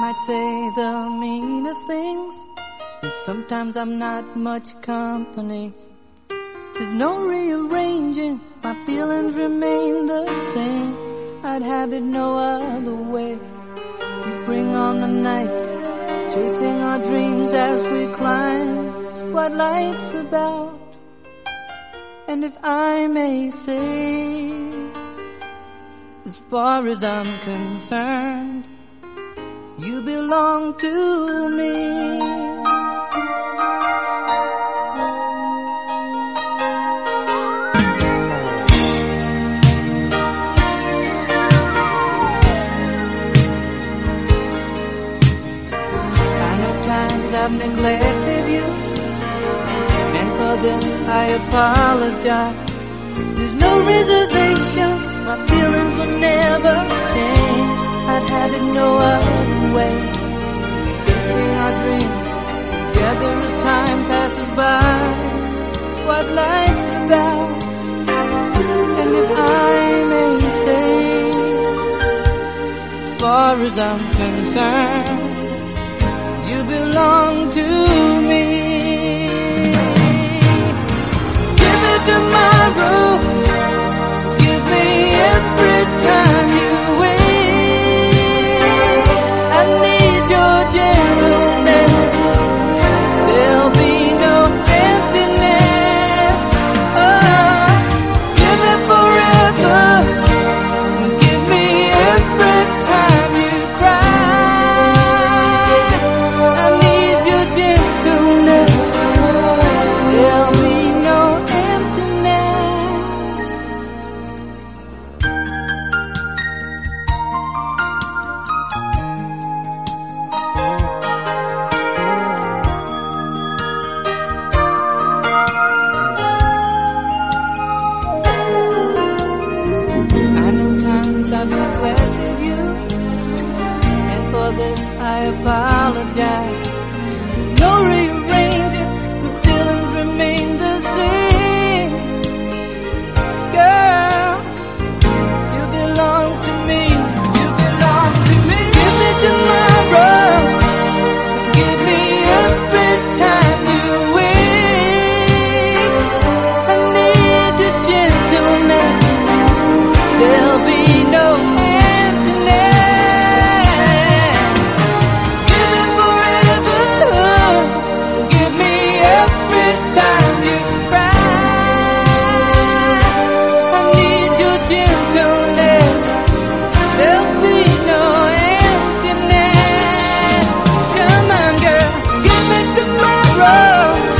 might say the meanest things, and sometimes I'm not much company. There's no rearranging, my feelings remain the same. I'd have it no other way. We bring on the night, chasing our dreams as we climb. It's what life's about. And if I may say, as far as I'm concerned, you belong to me. I know times I've neglected you, and for this I apologize. There's no reservations, my feelings will never change. I'd have it no other way. Chasing our dreams together as time passes by. What life's about. And if I may say, as far as I'm concerned, you belong to me. Give me tomorrow, give me every time you wait. I need your gentleness, there'll be no emptiness. Oh, give me forever, give me every time you cry. I need your gentleness, there'll be no emptiness. I know times I've neglected you, and for this I apologize. No rearranging, the feelings remain the same. Girl, you belong to me, you belong to me. Give me tomorrow, give me every time you wait. I need your gentleness, there'll be no emptiness. Give me forever, give me every time you cry. I need your gentleness, there'll be no emptiness. Come on girl, give me tomorrow.